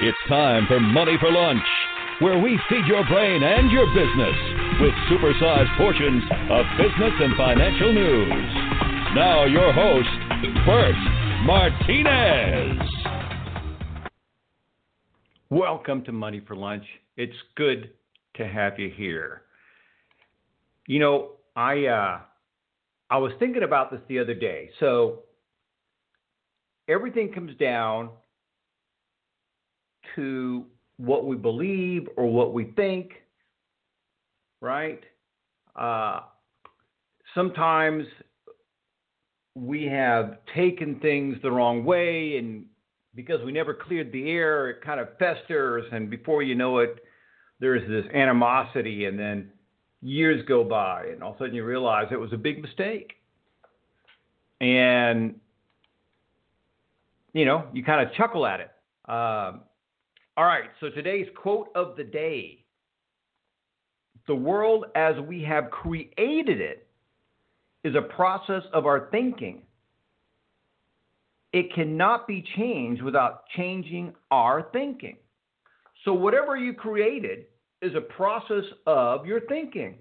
It's time for Money for Lunch, where we feed your brain and your business with supersized portions of business and financial news. Now your host, Bert Martinez. Welcome to Money for Lunch. It's good to have you here. You know, I was thinking about this the other day. So everything comes down to what we believe or what we think, right? Sometimes we have taken things the wrong way, and because we never cleared the air, it kind of festers, and before you know it, there's this animosity, and then years go by, and all of a sudden you realize it was a big mistake. And, you know, you kind of chuckle at it. All right, so today's quote of the day: the world as we have created it is a process of our thinking. It cannot be changed without changing our thinking. So whatever you created is a process of your thinking,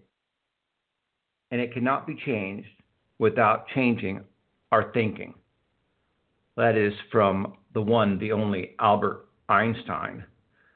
and it cannot be changed without changing our thinking. That is from the one, the only Albert Einstein.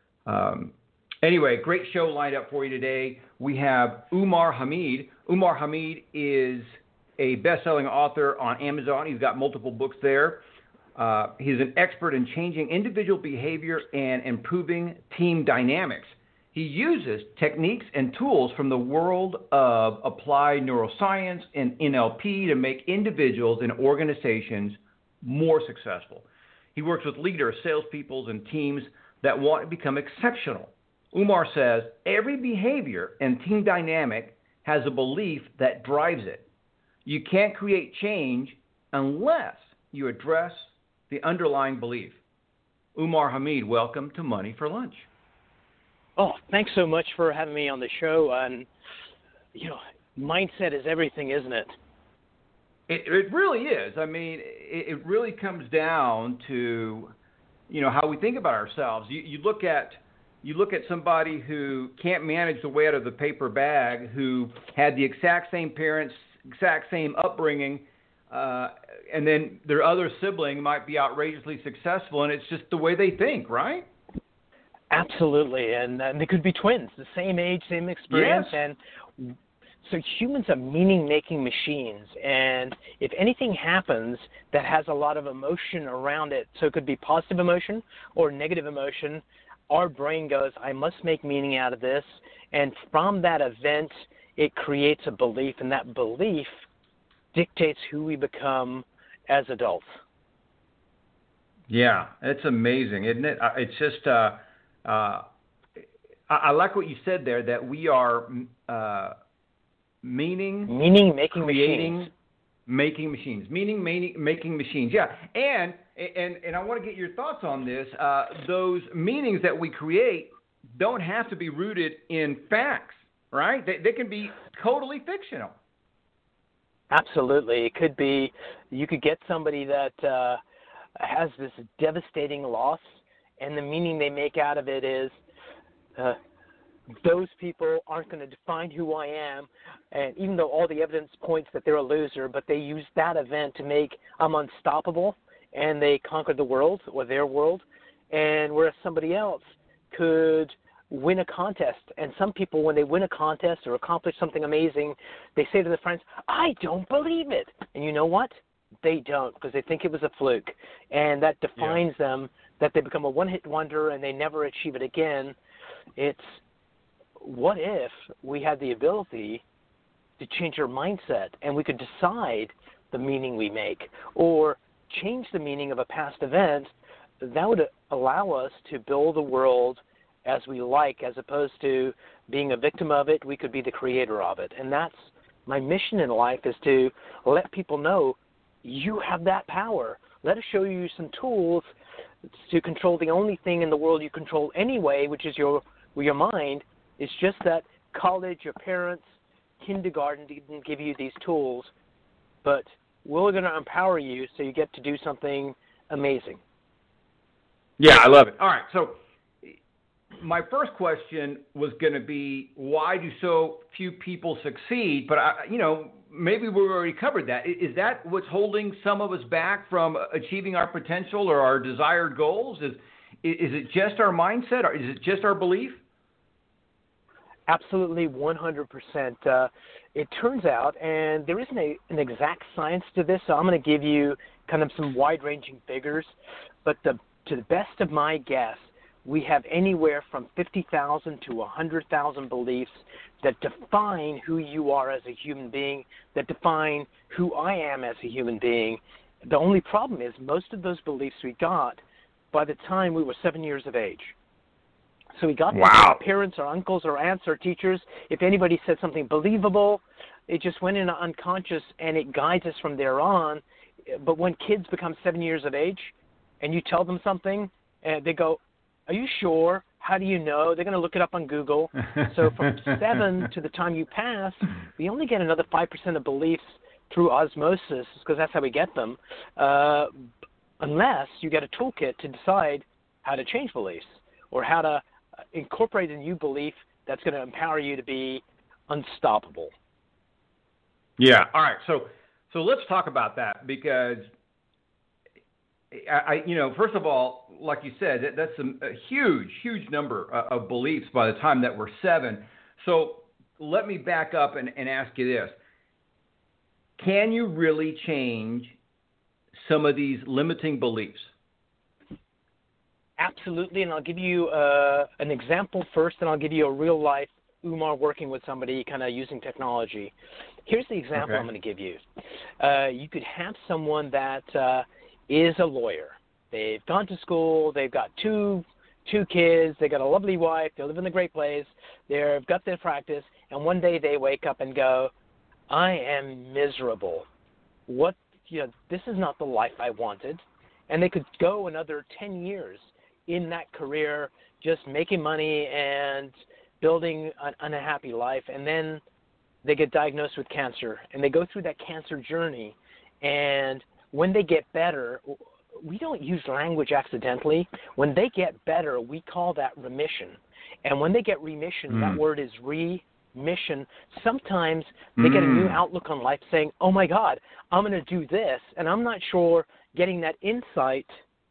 Anyway, great show lined up for you today. We have Umar Hamid. Umar Hamid is a best-selling author on Amazon. He's got multiple books there. He's an expert in changing individual behavior and improving team dynamics. He uses techniques and tools from the world of applied neuroscience and NLP to make individuals and organizations more successful. He works with leaders, salespeople, and teams that want to become exceptional. Umar says every behavior and team dynamic has a belief that drives it. You can't create change unless you address the underlying belief. Umar Hamid, welcome to Money for Lunch. Oh, thanks so much for having me on the show. And, you know, mindset is everything, isn't it? It really is. I mean, it really comes down to, you know, how we think about ourselves. You look at somebody who can't manage the weight of the paper bag, who had the exact same parents, exact same upbringing, and then their other sibling might be outrageously successful, and it's just the way they think, right? Absolutely, and they could be twins, the same age, same experience, yes. And so humans are meaning-making machines, and if anything happens that has a lot of emotion around it, so it could be positive emotion or negative emotion, our brain goes, I must make meaning out of this, and from that event, it creates a belief, and that belief dictates who we become as adults. Yeah, it's amazing, isn't it? It's just, I like what you said there, that we are meaning-making creating, machines. Making machines. Yeah, and I want to get your thoughts on this. Those meanings that we create don't have to be rooted in facts, right? They can be totally fictional. Absolutely. It could be, you could get somebody that has this devastating loss, and the meaning they make out of it is, those people aren't going to define who I am, and even though all the evidence points that they're a loser, but they use that event to make I'm unstoppable, and they conquered the world or their world, and whereas somebody else could win a contest, and some people, when they win a contest or accomplish something amazing, they say to their friends, I don't believe it, and you know what? They don't, because they think it was a fluke, and that defines them, that they become a one-hit wonder and they never achieve it again. It's, what if we had the ability to change our mindset and we could decide the meaning we make or change the meaning of a past event? That would allow us to build a world as we like, as opposed to being a victim of it. We could be the creator of it. And that's my mission in life, is to let people know you have that power. Let us show you some tools to control the only thing in the world you control anyway, which is your mind. It's just that college, your parents, kindergarten didn't give you these tools, but we're going to empower you so you get to do something amazing. Yeah, I love it. All right, so my first question was going to be, why do so few people succeed? But, maybe we already covered that. Is that what's holding some of us back from achieving our potential or our desired goals? Is it just our mindset, or is it just our belief? Absolutely, 100%. It turns out, and there isn't an exact science to this, so I'm going to give you kind of some wide-ranging figures, but to the best of my guess, we have anywhere from 50,000 to 100,000 beliefs that define who you are as a human being, that define who I am as a human being. The only problem is most of those beliefs we got by the time we were 7 years of age. So we got them from our parents, our uncles, our aunts, our teachers. If anybody said something believable, it just went into unconscious, and it guides us from there on. But when kids become 7 years of age and you tell them something, and they go, "Are you sure? How do you know?" They're going to look it up on Google. So from 7 to the time you pass, we only get another 5% of beliefs through osmosis, because that's how we get them, unless you get a toolkit to decide how to change beliefs or how to incorporate a new belief that's going to empower you to be unstoppable. Yeah. All right. So let's talk about that, because I first of all, like you said, that's a huge number of beliefs by the time that we're 7. So let me back up and ask you this. Can you really change some of these limiting beliefs? Absolutely, and I'll give you an example first, and I'll give you a real-life Umar working with somebody kind of using technology. Here's the example I'm going to give you. You could have someone that is a lawyer. They've gone to school. They've got two kids. They got a lovely wife. They live in a great place. They've got their practice, and one day they wake up and go, "I am miserable. This is not the life I wanted." And they could go another 10 years in that career, just making money and building an unhappy life, and then they get diagnosed with cancer, and they go through that cancer journey, and when they get better, we don't use language accidentally. When they get better, we call that remission, and when they get remission, that word is remission. Sometimes they get a new outlook on life, saying, "Oh my God, I'm going to do this," and I'm not sure getting that insight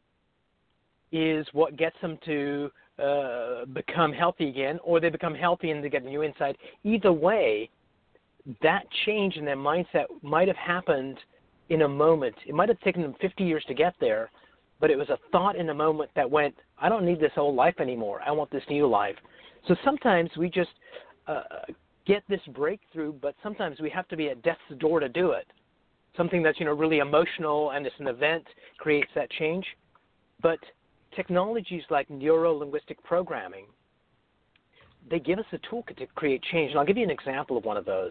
is what gets them to become healthy again, or they become healthy and they get a new insight. Either way, that change in their mindset might have happened in a moment. It might have taken them 50 years to get there, but it was a thought in a moment that went, "I don't need this old life anymore. I want this new life." So sometimes we just get this breakthrough, but sometimes we have to be at death's door to do it. Something that's really emotional and it's an event creates that change. But technologies like neuro-linguistic programming, they give us a toolkit to create change. And I'll give you an example of one of those.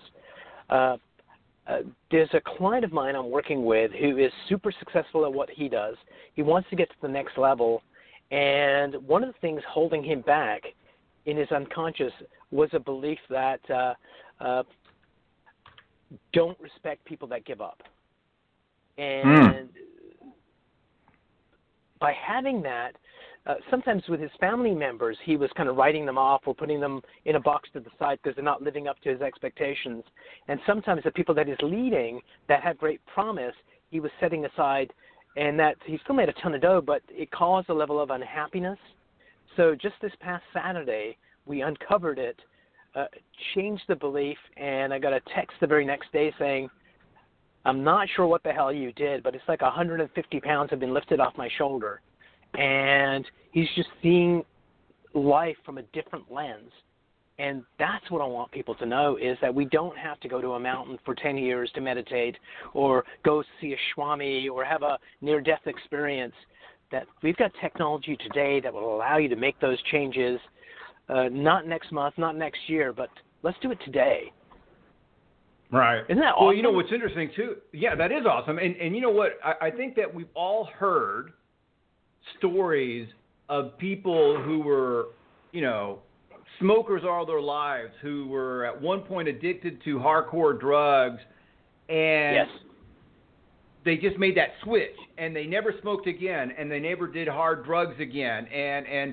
There's a client of mine I'm working with who is super successful at what he does. He wants to get to the next level. And one of the things holding him back in his unconscious was a belief that don't respect people that give up. And by having that, sometimes with his family members, he was kind of writing them off or putting them in a box to the side because they're not living up to his expectations. And sometimes the people that he's leading that had great promise, he was setting aside, and that he still made a ton of dough, but it caused a level of unhappiness. So just this past Saturday, we uncovered it, changed the belief, and I got a text the very next day saying, "I'm not sure what the hell you did, but it's like 150 pounds have been lifted off my shoulder." And he's just seeing life from a different lens. And that's what I want people to know, is that we don't have to go to a mountain for 10 years to meditate or go see a Swami or have a near-death experience. That we've got technology today that will allow you to make those changes, not next month, not next year, but let's do it today. Right. Isn't that awesome? Well, what's interesting, too, yeah, that is awesome. And you know what? I think that we've all heard stories of people who were, smokers all their lives, who were at one point addicted to hardcore drugs, and they just made that switch, and they never smoked again, and they never did hard drugs again, and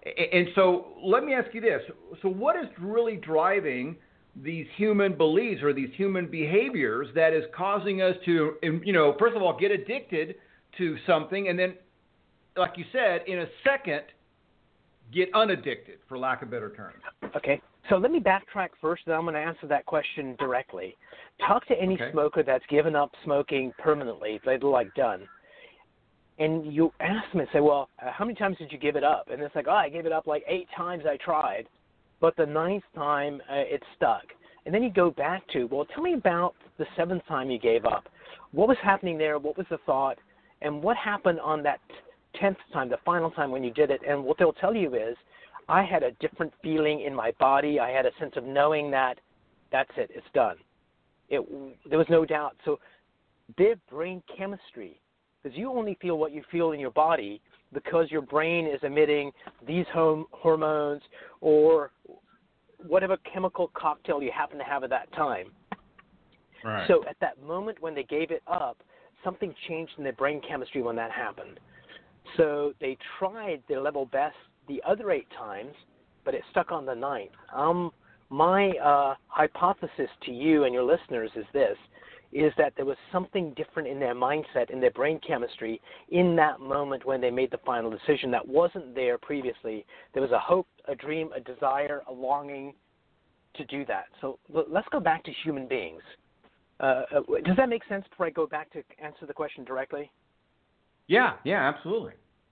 And so let me ask you this. So what is really driving these human beliefs or these human behaviors that is causing us to, first of all, get addicted to something, and then, like you said, in a second, get unaddicted, for lack of better terms? Okay. So let me backtrack first, then I'm going to answer that question directly. Talk to any smoker that's given up smoking permanently, they're like done. And you ask them and say, well, how many times did you give it up? And it's like, I gave it up like 8 times I tried, but the 9th time it stuck. And then you go back to, well, tell me about the 7th time you gave up. What was happening there? What was the thought? And what happened on that 10th time, the final time when you did it? And what they'll tell you is, I had a different feeling in my body. I had a sense of knowing that that's it, it's done. There was no doubt. So their brain chemistry, because you only feel what you feel in your body because your brain is emitting these hormones or whatever chemical cocktail you happen to have at that time. Right. So at that moment when they gave it up, something changed in their brain chemistry when that happened. So they tried their level best the other 8 times, but it stuck on the 9th. My hypothesis to you and your listeners is this, is that there was something different in their mindset, in their brain chemistry, in that moment when they made the final decision that wasn't there previously. There was a hope, a dream, a desire, a longing to do that. So let's go back to human beings. Does that make sense before I go back to answer the question directly? Yeah, absolutely.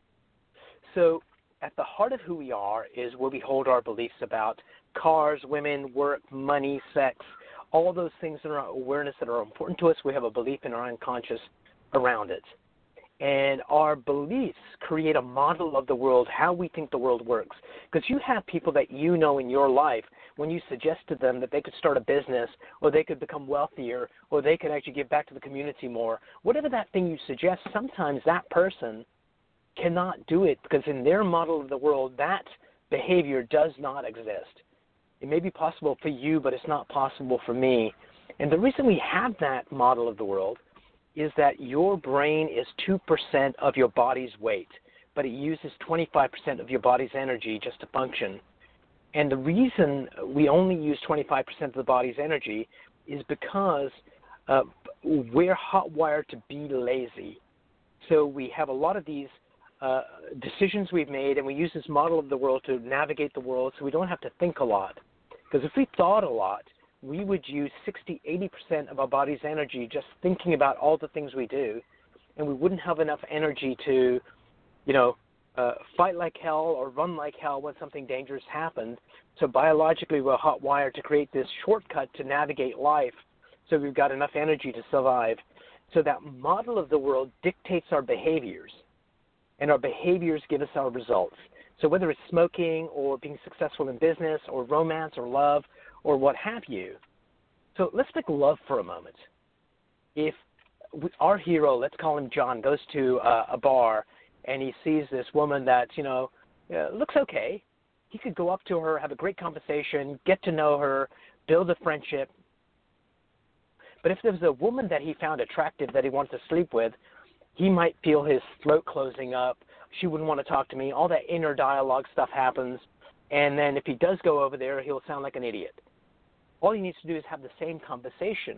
So at the heart of who we are is where we hold our beliefs about cars, women, work, money, sex, all those things in our awareness that are important to us. We have a belief in our unconscious around it. And our beliefs create a model of the world, how we think the world works. Because you have people that you know in your life, when you suggest to them that they could start a business or they could become wealthier or they could actually give back to the community more, whatever that thing you suggest, sometimes that person cannot do it because in their model of the world, that behavior does not exist. It may be possible for you, but it's not possible for me. And the reason we have that model of the world is that your brain is 2% of your body's weight, but it uses 25% of your body's energy just to function. And the reason we only use 25% of the body's energy is because we're hot-wired to be lazy. So we have a lot of these decisions we've made, and we use this model of the world to navigate the world so we don't have to think a lot. Because if we thought a lot, we would use 60-80% of our body's energy just thinking about all the things we do, and we wouldn't have enough energy to, fight like hell or run like hell when something dangerous happened. So biologically, we're hot-wired to create this shortcut to navigate life so we've got enough energy to survive. So that model of the world dictates our behaviors, and our behaviors give us our results. So whether it's smoking or being successful in business or romance or love or what have you. So let's pick love for a moment. If our hero, let's call him John, goes to a bar and he sees this woman that, looks okay, he could go up to her, have a great conversation, get to know her, build a friendship. But if there was a woman that he found attractive that he wanted to sleep with, he might feel his throat closing up. She wouldn't want to talk to me. All that inner dialogue stuff happens. And then if he does go over there, he'll sound like an idiot. All he needs to do is have the same conversation.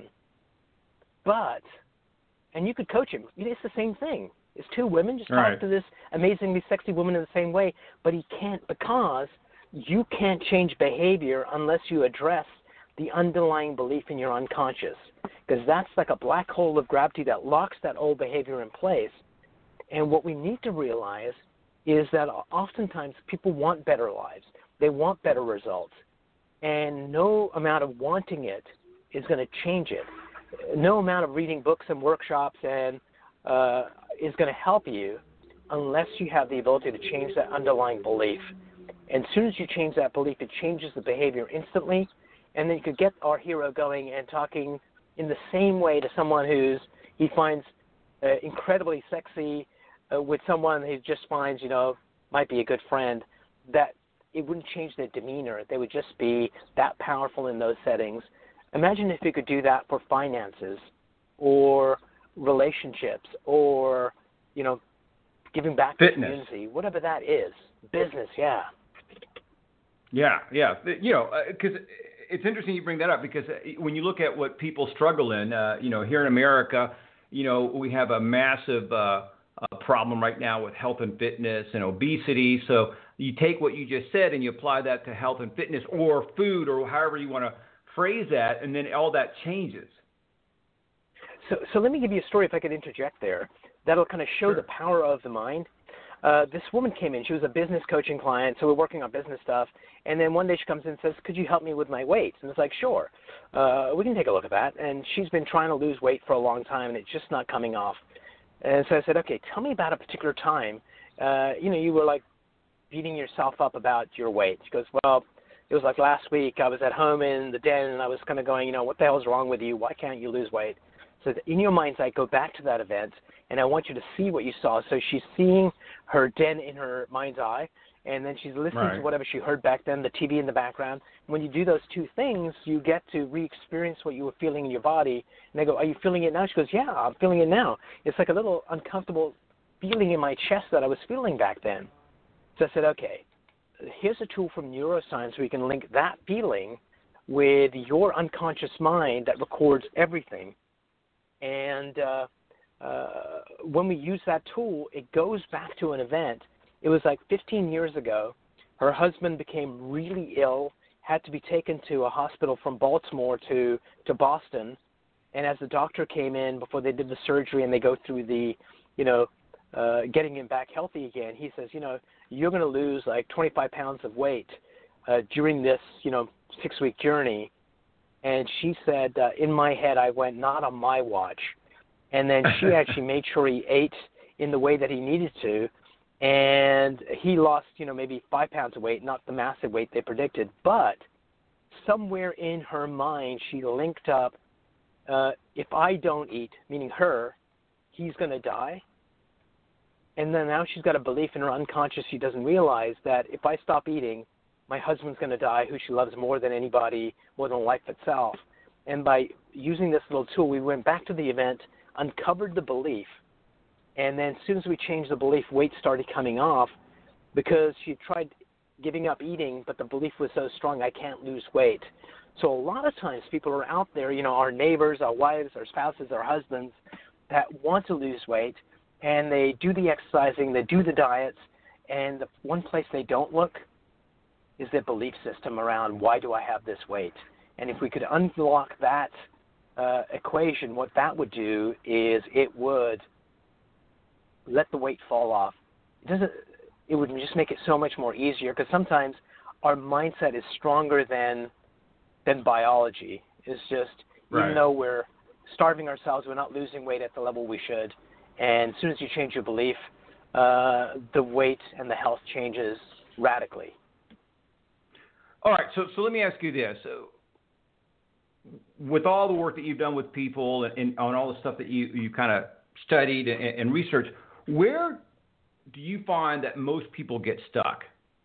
And you could coach him. It's the same thing. It's 2 women. Just talk to this amazingly sexy woman in the same way. But he can't, because you can't change behavior unless you address the underlying belief in your unconscious. Because that's like a black hole of gravity that locks that old behavior in place. And what we need to realize is that oftentimes people want better lives. They want better results. And no amount of wanting it is going to change it. No amount of reading books and workshops and is going to help you unless you have the ability to change that underlying belief. And as soon as you change that belief, it changes the behavior instantly. And then you could get our hero going and talking in the same way to someone he finds incredibly sexy with someone he just finds, might be a good friend, that it wouldn't change their demeanor. They would just be that powerful in those settings. Imagine if you could do that for finances or relationships or, giving back to the community, whatever that is. Business, yeah. Yeah. Because it's interesting you bring that up, because when you look at what people struggle in, here in America, we have a massive problem right now with health and fitness and obesity. So you take what you just said and you apply that to health and fitness or food or however you want to phrase that, and then all that changes. So let me give you a story, if I could interject there. That'll kind of show Sure. the power of the mind. This woman came in. She was a business coaching client, so we're working on business stuff. And then one day she comes in and says, could you help me with my weight? And it's like, sure. We can take a look at that. And she's been trying to lose weight for a long time, and it's just not coming off. And so I said, okay, tell me about a particular time, you were like beating yourself up about your weight. She goes, well, it was like last week. I was at home in the den, and I was kind of going, what the hell's wrong with you? Why can't you lose weight? So in your mind's eye, go back to that event, and I want you to see what you saw. So she's seeing her den in her mind's eye, and then she's listening to whatever she heard back then, the TV in the background. When you do those two things, you get to re-experience what you were feeling in your body. And they go, are you feeling it now? She goes, yeah, I'm feeling it now. It's like a little uncomfortable feeling in my chest that I was feeling back then. So I said, okay, here's a tool from neuroscience where you can link that feeling with your unconscious mind that records everything. And when we use that tool, it goes back to an event. It was like 15 years ago. Her husband became really ill, had to be taken to a hospital from Baltimore to Boston. And as the doctor came in before they did the surgery and they go through the, getting him back healthy again, he says, you're going to lose like 25 pounds of weight during this, 6-week journey. And she said, in my head, I went, not on my watch. And then she actually made sure he ate in the way that he needed to. And he lost, maybe 5 pounds of weight, not the massive weight they predicted. But somewhere in her mind, she linked up, if I don't eat, meaning her, he's going to die. And then now she's got a belief in her unconscious she doesn't realize that if I stop eating, my husband's going to die, who she loves more than anybody, more than life itself. And by using this little tool, we went back to the event, uncovered the belief, and then as soon as we changed the belief, weight started coming off because she tried giving up eating, but the belief was so strong, I can't lose weight. So a lot of times people are out there, our neighbors, our wives, our spouses, our husbands, that want to lose weight, and they do the exercising, they do the diets, and the one place they don't look is their belief system around why do I have this weight. And if we could unlock that equation, what that would do is it would let the weight fall off. It would just make it so much more easier, because sometimes our mindset is stronger than biology. It's just, even though we're starving ourselves, we're not losing weight at the level we should. And as soon as you change your belief, the weight and the health changes radically. All right, so let me ask you this. With all the work that you've done with people and on all the stuff that you kind of studied and researched, where do you find that most people get stuck?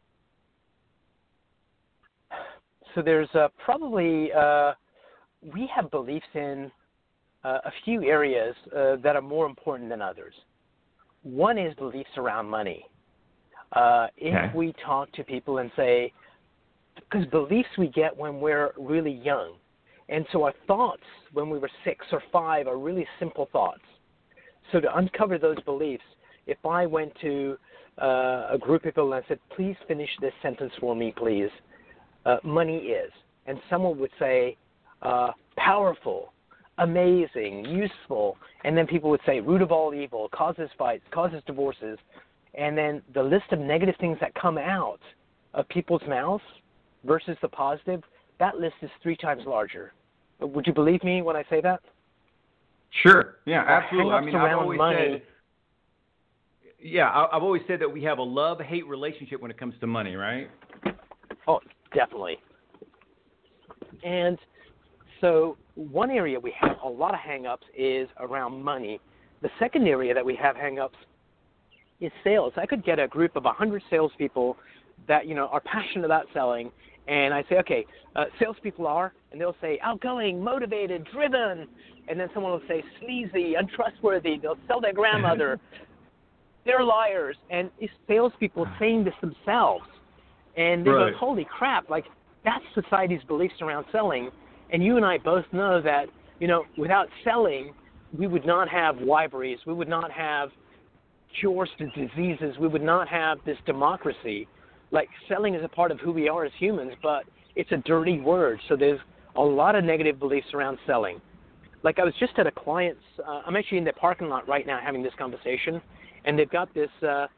So there's probably, we have beliefs in a few areas that are more important than others. One is beliefs around money. If we talk to people and say, because beliefs we get when we're really young. And so our thoughts when we were 6 or 5 are really simple thoughts. So to uncover those beliefs, if I went to a group of people and I said, please finish this sentence for me, please. Money is. And someone would say, powerful, amazing, useful. And then people would say, root of all evil, causes fights, causes divorces. And then the list of negative things that come out of people's mouths versus the positive, that list is 3 times larger. Would you believe me when I say that? Sure. Yeah, absolutely. I mean, I've always said that we have a love-hate relationship when it comes to money, right? Oh, definitely. And so one area we have a lot of hang-ups is around money. The second area that we have hang-ups is sales. I could get a group of 100 salespeople that, are passionate about selling, and I say, okay, salespeople are, and they'll say outgoing, motivated, driven, and then someone will say sleazy, untrustworthy. They'll sell their grandmother. They're liars. And it's salespeople saying this themselves. And they Right. go, holy crap, like that's society's beliefs around selling. And you and I both know that, without selling, we would not have wyveries. We would not have cures to diseases. We would not have this democracy. Like selling is a part of who we are as humans, but it's a dirty word. So there's a lot of negative beliefs around selling. Like I was just at a client's, I'm actually in the parking lot right now having this conversation, and they've got this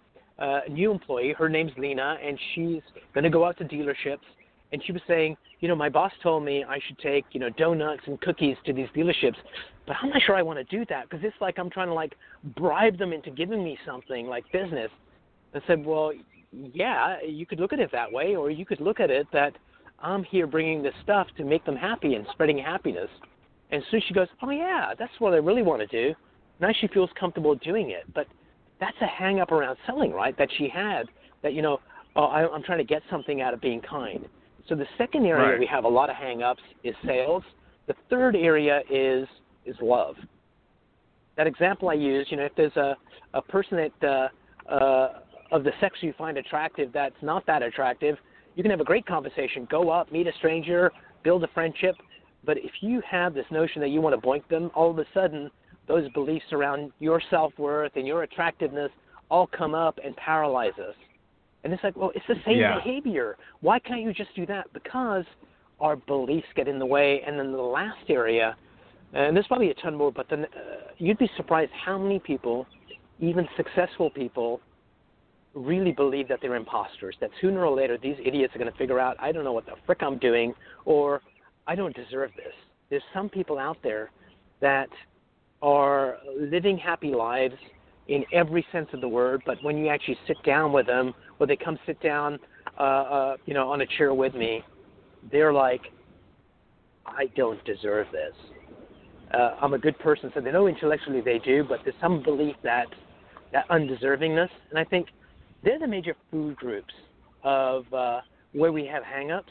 new employee. Her name's Lena, and she's going to go out to dealerships. And she was saying, my boss told me I should take, donuts and cookies to these dealerships, but I'm not sure I want to do that because it's like I'm trying to bribe them into giving me something like business. I said, well, yeah, you could look at it that way, or you could look at it that I'm here bringing this stuff to make them happy and spreading happiness. And so she goes, oh, yeah, that's what I really want to do. Now she feels comfortable doing it. But that's a hang-up around selling, right, that she had, that, I'm trying to get something out of being kind. So the second area Right. we have a lot of hang-ups is sales. The third area is love. That example I used, if there's a person that of the sex you find attractive that's not that attractive, you can have a great conversation, go up, meet a stranger, build a friendship. But if you have this notion that you want to boink them, all of a sudden those beliefs around your self-worth and your attractiveness all come up and paralyze us. And it's like, well, it's the same behavior. Why can't you just do that? Because our beliefs get in the way. And then the last area, and there's probably a ton more, but then you'd be surprised how many people, even successful people, really believe that they're imposters, that sooner or later these idiots are going to figure out, I don't know what the frick I'm doing, or I don't deserve this. There's some people out there that are living happy lives in every sense of the word, but when you actually sit down with them, or they come sit down, on a chair with me, they're like, I don't deserve this. I'm a good person. So they know intellectually they do, but there's some belief that undeservingness. And I think they're the major food groups of where we have hang-ups.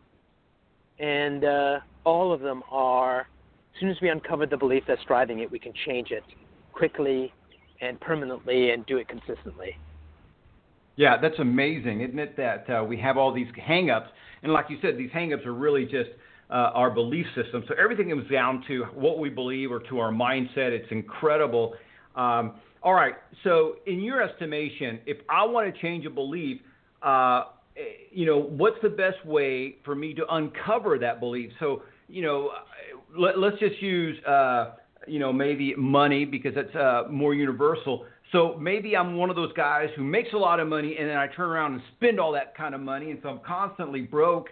And all of them are, as soon as we uncover the belief that's driving it, we can change it quickly and permanently and do it consistently. Yeah, that's amazing, isn't it, that we have all these hang-ups. And like you said, these hang-ups are really just our belief system. So everything comes down to what we believe or to our mindset. It's incredible. All right, so in your estimation, if I want to change a belief, what's the best way for me to uncover that belief? So, let's just use, maybe money because that's more universal. So maybe I'm one of those guys who makes a lot of money and then I turn around and spend all that kind of money, and so I'm constantly broke.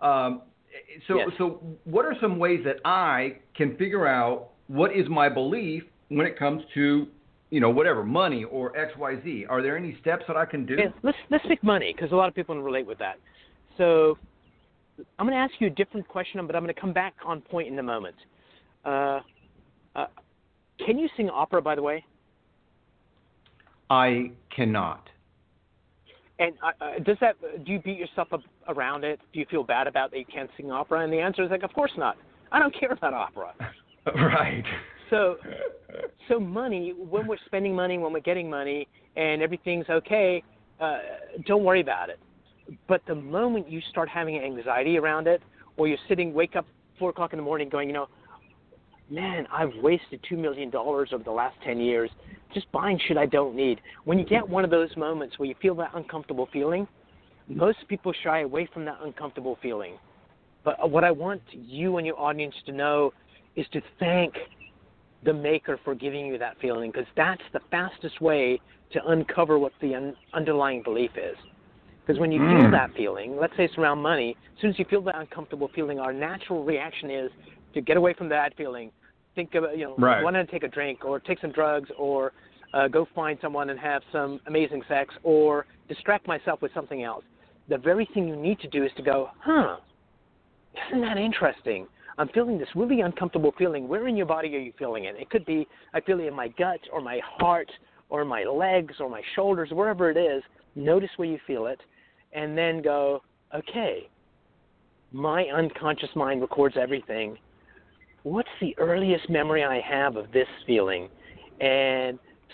So what are some ways that I can figure out what is my belief when it comes to, whatever, money or XYZ? Are there any steps that I can do? Yeah, let's pick money because a lot of people can relate with that. So I'm going to ask you a different question, but I'm going to come back on point in a moment. Can you sing opera, by the way? I cannot. And do you beat yourself up around it? Do you feel bad about that you can't sing opera? And the answer is of course not. I don't care about opera. Right. So money, when we're spending money, when we're getting money, and everything's okay, don't worry about it. But the moment you start having anxiety around it, or you're wake up 4 o'clock in the morning going, man, I've wasted $2 million over the last 10 years just buying shit I don't need. When you get one of those moments where you feel that uncomfortable feeling, most people shy away from that uncomfortable feeling. But what I want you and your audience to know is to thank the maker for giving you that feeling, because that's the fastest way to uncover what the underlying belief is. Because when you feel that feeling, let's say it's around money, as soon as you feel that uncomfortable feeling, our natural reaction is to get away from that feeling. Think about, want to take a drink or take some drugs or go find someone and have some amazing sex or distract myself with something else. The very thing you need to do is to go, isn't that interesting? I'm feeling this really uncomfortable feeling. Where in your body are you feeling it? It could be I feel it in my gut or my heart or my legs or my shoulders, wherever it is. Notice where you feel it and then go, okay, my unconscious mind records everything. What's the earliest memory I have of this feeling? And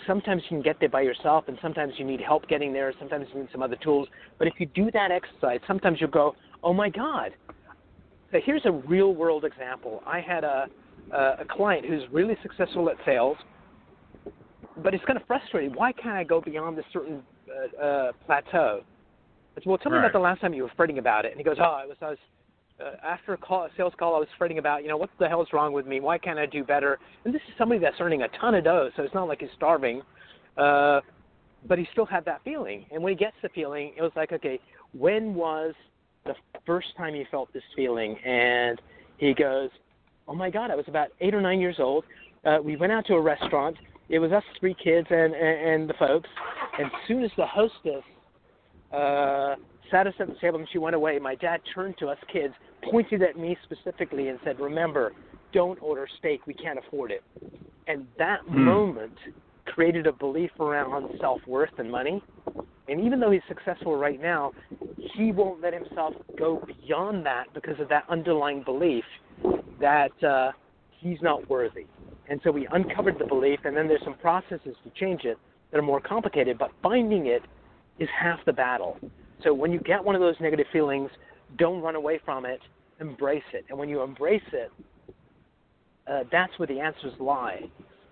sometimes you can get there by yourself, and sometimes you need help getting there. Sometimes you need some other tools. But if you do that exercise, sometimes you'll go, oh, my God. So here's a real-world example. I had a client who's really successful at sales, but it's kind of frustrating. Why can't I go beyond this certain plateau? I said, well, tell me about the last time you were fretting about it. And he goes, I was after a sales call, I was fretting about, what the hell is wrong with me? Why can't I do better? And this is somebody that's earning a ton of dough, so it's not like he's starving. But he still had that feeling. And when he gets the feeling, it was like, okay, when was the first time you felt this feeling? And he goes, oh, my God, I was about 8 or 9 years old. We went out to a restaurant. It was us 3 kids and the folks. And as soon as the hostess sat us at the table and she went away, my dad turned to us kids, pointed at me specifically and said, remember, don't order steak. We can't afford it. And that moment created a belief around self-worth and money. And even though he's successful right now, he won't let himself go beyond that because of that underlying belief that he's not worthy. And so we uncovered the belief, and then there's some processes to change it that are more complicated, but finding it is half the battle. So when you get one of those negative feelings, don't run away from it, embrace it. And when you embrace it, that's where the answers lie.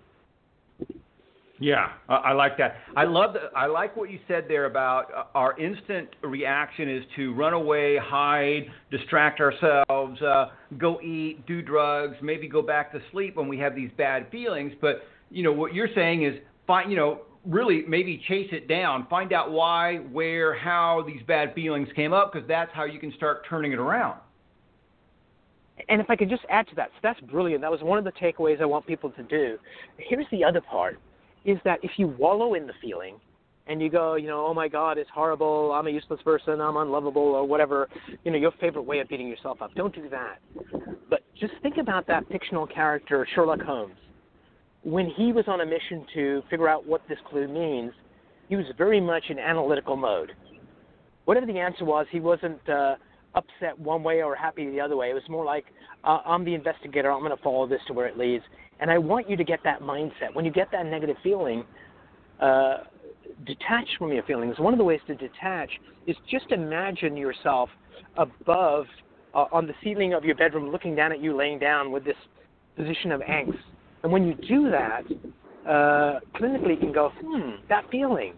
Yeah, I like that. I like what you said there about our instant reaction is to run away, hide, distract ourselves, go eat, do drugs, maybe go back to sleep when we have these bad feelings. But, what you're saying is really maybe chase it down, find out why, where, how these bad feelings came up, because that's how you can start turning it around. And if I could just add to that, so that's brilliant. That was one of the takeaways I want people to do. Here's the other part, is that if you wallow in the feeling and you go, oh, my God, it's horrible, I'm a useless person, I'm unlovable, or whatever, your favorite way of beating yourself up, don't do that. But just think about that fictional character, Sherlock Holmes. When he was on a mission to figure out what this clue means, he was very much in analytical mode. Whatever the answer was, he wasn't upset one way or happy the other way. It was more like, I'm the investigator, I'm going to follow this to where it leads. And I want you to get that mindset. When you get that negative feeling, detach from your feelings. One of the ways to detach is just imagine yourself above, on the ceiling of your bedroom, looking down at you, laying down with this position of angst. And when you do that, clinically you can go, that feeling.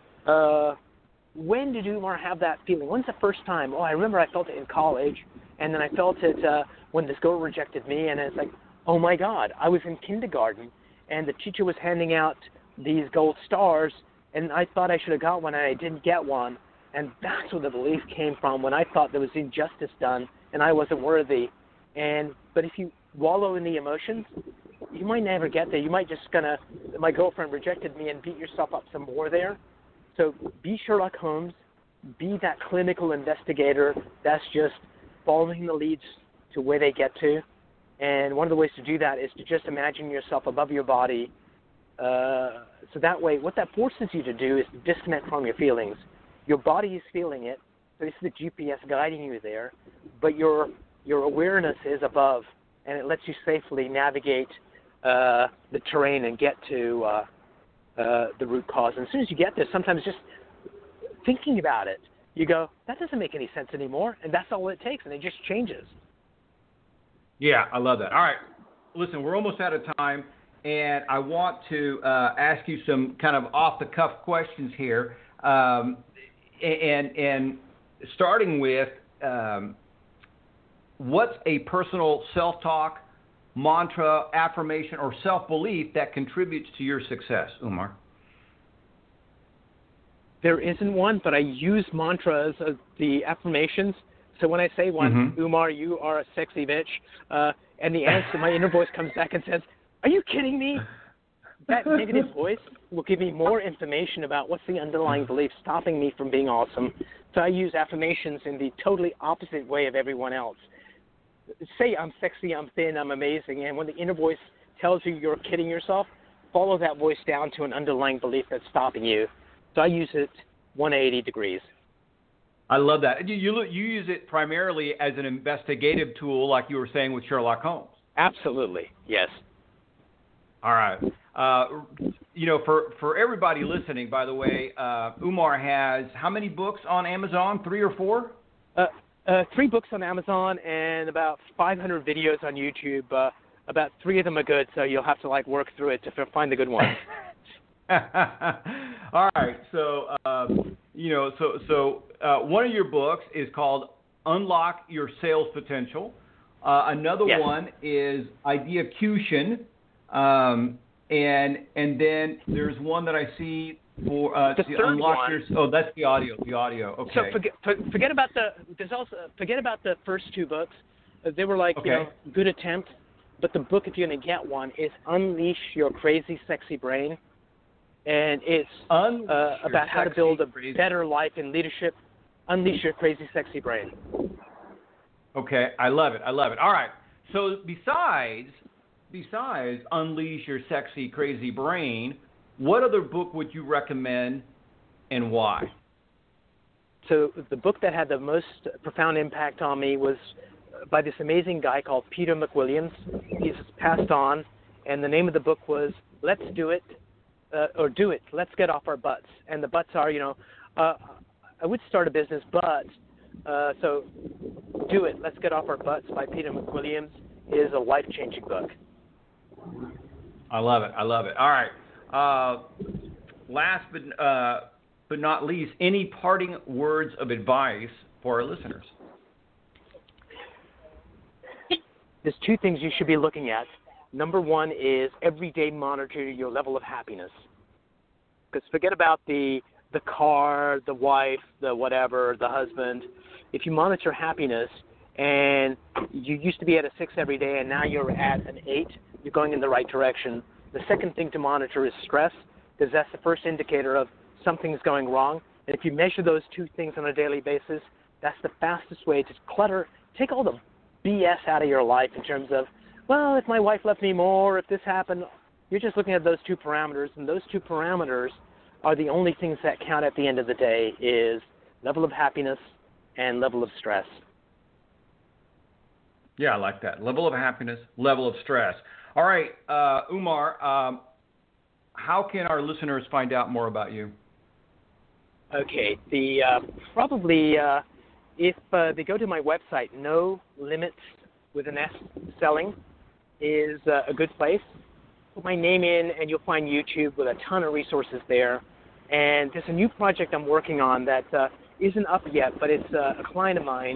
When did Umar have that feeling? When's the first time? Oh, I remember I felt it in college, and then I felt it when this girl rejected me, and it's like, oh, my God, I was in kindergarten, and the teacher was handing out these gold stars, and I thought I should have got one, and I didn't get one. And that's where the belief came from, when I thought there was injustice done, and I wasn't worthy. But if you wallow in the emotions, you might never get there. You might just my girlfriend rejected me, and beat yourself up some more there. So be Sherlock Holmes. Be that clinical investigator that's just following the leads to where they get to. And one of the ways to do that is to just imagine yourself above your body. So that way, what that forces you to do is to disconnect from your feelings. Your body is feeling it, so this is the GPS guiding you there, but your awareness is above, and it lets you safely navigate the terrain and get to the root cause. And as soon as you get there, sometimes just thinking about it, you go, that doesn't make any sense anymore, and that's all it takes, and it just changes. Yeah, I love that. All right, listen, we're almost out of time, and I want to ask you some kind of off-the-cuff questions here, and starting with what's a personal self-talk, mantra, affirmation, or self-belief that contributes to your success, Umar? There isn't one, but I use mantras, the affirmations. So when I say one, Umar, you are a sexy bitch, and the answer, my inner voice comes back and says, are you kidding me? That negative voice will give me more information about what's the underlying belief stopping me from being awesome. So I use affirmations in the totally opposite way of everyone else. Say I'm sexy, I'm thin, I'm amazing, and when the inner voice tells you you're kidding yourself, follow that voice down to an underlying belief that's stopping you. So I use it 180 degrees. I love that. You use it primarily as an investigative tool, like you were saying with Sherlock Holmes. Absolutely, yes. All right. For everybody listening, by the way, Umar has how many books on Amazon? 3 or 4? 3 books on Amazon and about 500 videos on YouTube. About 3 of them are good, so you'll have to work through it to find the good ones. All right. So, one of your books is called Unlock Your Sales Potential. Another one is Ideacution. And then there's one that I see for the third Unlock one. That's the audio. The audio. Okay. So forget about the first 2 books. They were good attempt. But the book, if you're going to get one, is Unleash Your Crazy Sexy Brain. And it's about how to build a better life in leadership. Unleash Your Crazy Sexy Brain. Okay, I love it. All right. So besides Unleash Your Sexy Crazy Brain, what other book would you recommend and why? So the book that had the most profound impact on me was by this amazing guy called Peter McWilliams. He's passed on, and the name of the book was Let's Do It, or Do It, Let's Get Off Our Butts. And the butts are, I would start a business, but, so Do It, Let's Get Off Our Butts by Peter McWilliams is a life-changing book. I love it. All right. Last but not least, any parting words of advice for our listeners? There's 2 things you should be looking at. Number 1 is every day monitor your level of happiness. Because forget about the car, the wife, the whatever, the husband. If you monitor happiness and you used to be at a 6 every day and now you're at an 8, you're going in the right direction. The second thing to monitor is stress, because that's the first indicator of something's going wrong. And if you measure those 2 things on a daily basis, that's the fastest way to take all the BS out of your life in terms of, well, if my wife left me more, if this happened. You're just looking at those 2 parameters, and those 2 parameters are the only things that count at the end of the day is level of happiness and level of stress. Yeah, I like that. Level of happiness, level of stress. All right, Umar, how can our listeners find out more about you? Okay, probably if they go to my website, No Limits with an S Selling is a good place. Put my name in and you'll find YouTube with a ton of resources there. And there's a new project I'm working on that isn't up yet, but it's a client of mine.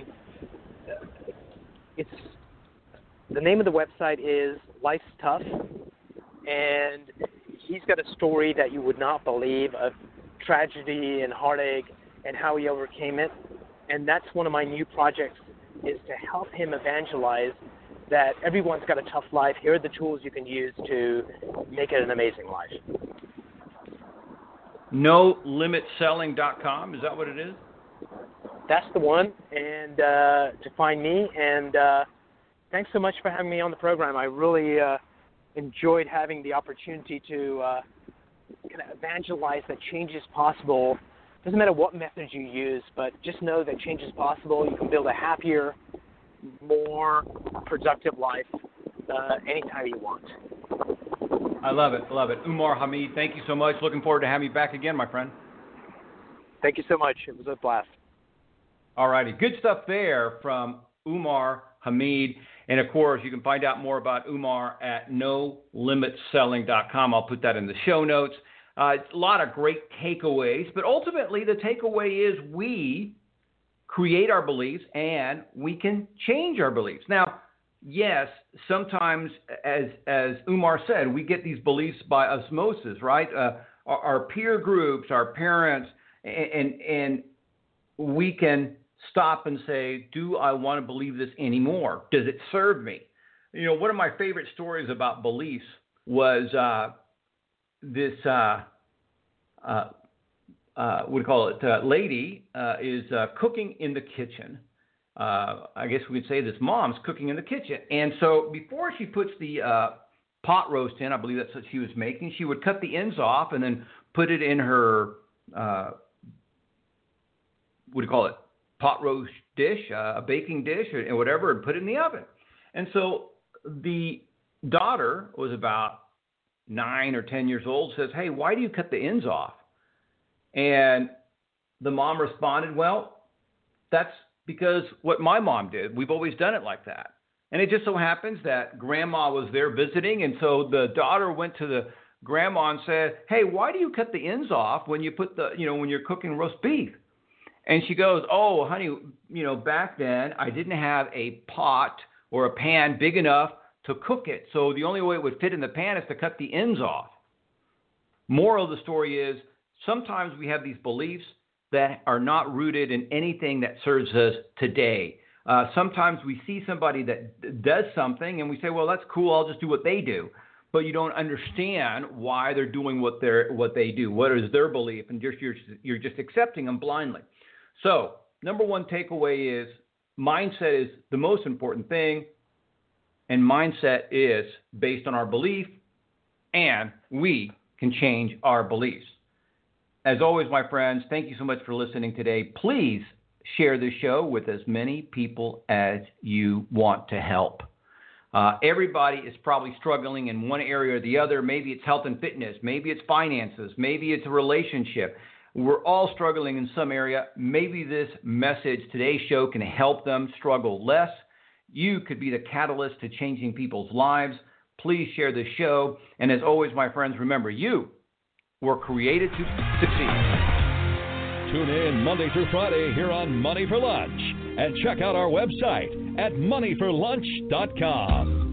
The name of the website is Life's Tough, and he's got a story that you would not believe of tragedy and heartache and how he overcame it. And that's one of my new projects, is to help him evangelize that everyone's got a tough life. Here are the tools you can use to make it an amazing life. NoLimitSelling.com, is that what it is? That's the one, and to find me. And thanks so much for having me on the program. I really enjoyed having the opportunity to kind of evangelize that change is possible. Doesn't matter what method you use, but just know that change is possible. You can build a happier, more productive life anytime you want. I love it. Umar Hamid, thank you so much. Looking forward to having you back again, my friend. Thank you so much. It was a blast. All righty. Good stuff there from Umar Hamid. And, of course, you can find out more about Umar at NoLimitSelling.com. I'll put that in the show notes. It's a lot of great takeaways. But ultimately, the takeaway is we create our beliefs and we can change our beliefs. Now, yes, sometimes, as Umar said, we get these beliefs by osmosis, right? Our peer groups, our parents, and we can stop and say, do I want to believe this anymore? Does it serve me? You know, one of my favorite stories about beliefs was this, lady is cooking in the kitchen. I guess we could say this mom's cooking in the kitchen. And so before she puts the pot roast in, I believe that's what she was making, she would cut the ends off and then put it in her, pot roast dish, a baking dish or whatever, and put it in the oven. And so the daughter was about 9 or 10 years old, says, hey, why do you cut the ends off? And the mom responded, well, that's because what my mom did. We've always done it like that. And it just so happens that grandma was there visiting, and so the daughter went to the grandma and said, hey, why do you cut the ends off when you put when you're cooking roast beef? And she goes, oh, honey, back then I didn't have a pot or a pan big enough to cook it. So the only way it would fit in the pan is to cut the ends off. Moral of the story is sometimes we have these beliefs that are not rooted in anything that serves us today. Sometimes we see somebody that does something and we say, well, that's cool, I'll just do what they do. But you don't understand why they're doing what they do. What is their belief? And you're just accepting them blindly. So number one takeaway is mindset is the most important thing. And mindset is based on our belief, and we can change our beliefs. As always, my friends, thank you so much for listening today. Please share this show with as many people as you want to help. Everybody is probably struggling in one area or the other. Maybe it's health and fitness. Maybe it's finances. Maybe it's a relationship. We're all struggling in some area. Maybe this message, today's show, can help them struggle less. You could be the catalyst to changing people's lives. Please share this show. And as always, my friends, remember, you were created to succeed. Tune in Monday through Friday here on Money for Lunch. And check out our website at moneyforlunch.com.